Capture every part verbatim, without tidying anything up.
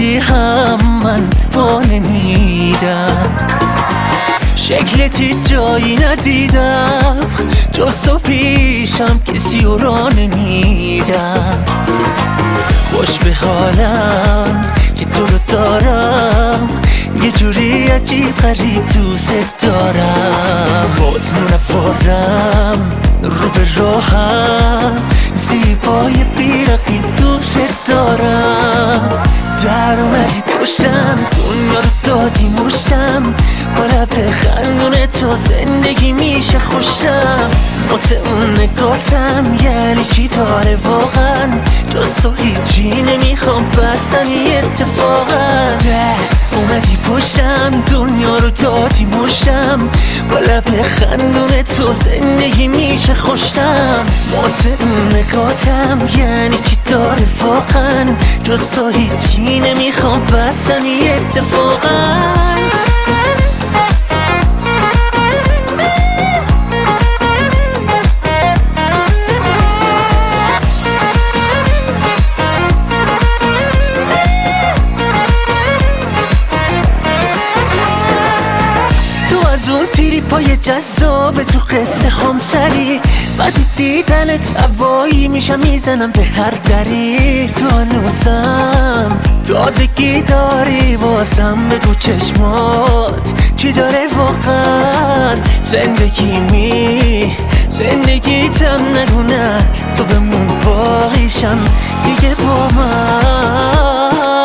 بدی هم من پا نمیدم، شکلتی جایی ندیدم جز تو پیشم کسی رو را نمیدم. خوش به حالم که تو رو دارم، یه جوری عجیب غریب دوست دارم. حسن و نفارم رو به راهم، زیبای بی رقیب دوست دارم. در اومدی پشتم، دنیا رو دادی مشتم، با لب خندون تو زندگی میشه خوشم. مت اون نگاتم یعنی چی داره واقعا، جز تو هیچی نمیخوام بس همین اتفاقا. در اومدی پشتم، دنیا رو دادی مشتم، با لب خندون تو زندگی میشه خوشم. مت اون نگاتم یعنی چی داره واقعا، جز تو هیچی نمیخوام بس همین اتفاقا. از اون تیری پای جذاب تو قصه هم سری، بعد دیدنت هوایی میشم میزنم به هر دری. تو هنوزم تازگی داری واسم، بگو چشمات چی داره واقعا. زندگی می زندگیتم نگو نه، تو بمون باقیشم دیگه با من.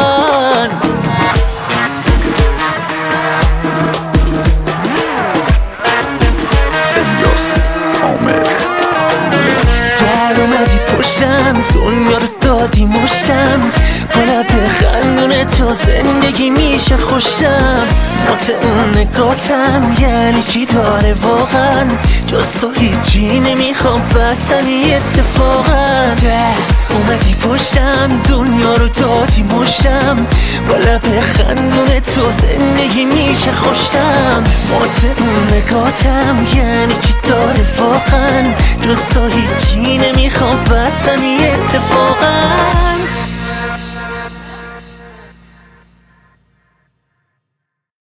در اومدی پشتم، دنیا رو دادی مشتم، با لب خندون تو زندگی میشه خوشم. مت اون نگاتم یعنی چی داره واقعا، جز تو هیچی نمیخوام بس همین اتفاقا. در اومدی پشتم، دنیا رو دادی مشتم، با لب خندون تو زندگی میشه خوشم. مت اون نگاتم یعنی چی داره واقعا، جز تو هیچی نمیخوام بس همین اتفاقا.